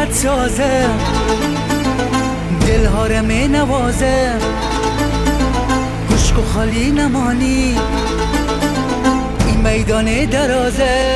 خط سازه، دلها رو می نوازه، خشک و خالی نمانی این میدان درازه.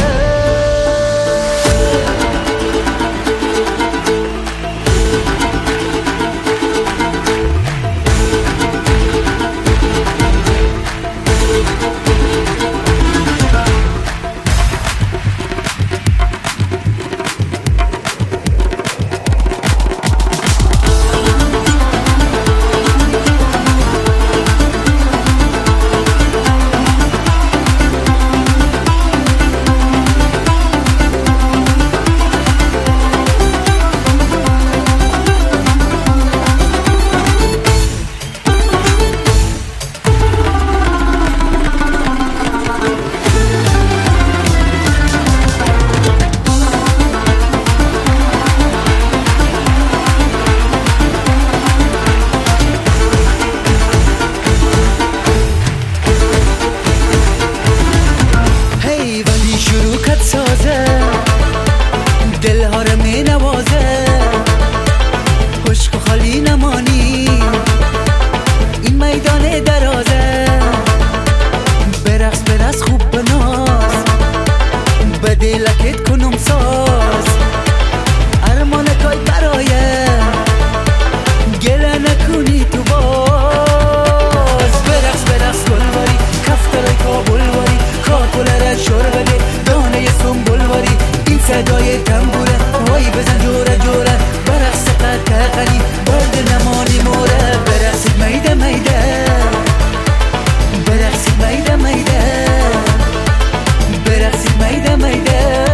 دلها رو می نوازه، خشک و خالی نمانی این میدان درازه. برقص برقص خوب بناز، به دلکت کنم ساز، ارمانکای برایه گله نکنی تو باز. برقص برقص گلواری، کفترای کابل واری، کاکلره شور بده دانه سنبول واری. این صدای تنبوره وای بزن جوره جوره، برقص قطعی برد نمانی موره. برقصید میده میده، برقصید میده میده، برقصید میده میده.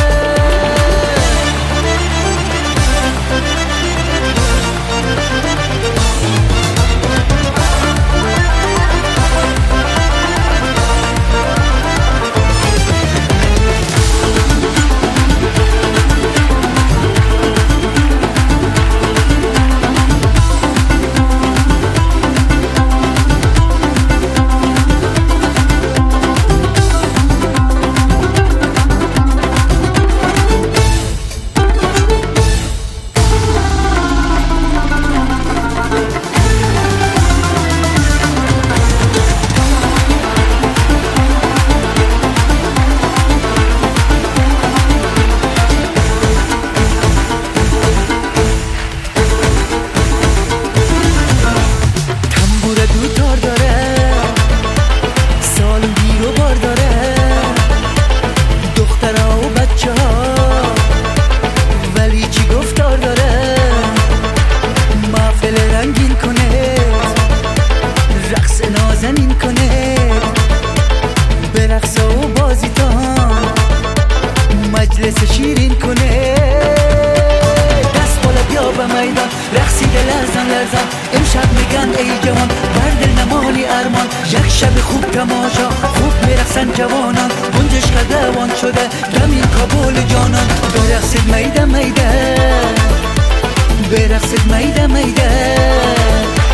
مجلس شیرین کنه، دست بالا بیا به میدان رقصیده لرزان لرزان. امشب میگن ای جوان برد نمانی ارمان، یک شب خوب تماشا خوب میرقصن جوانان. گنجش قدوان شده دمی کابل جانان. برقصید میده میده، برقصید میده میده.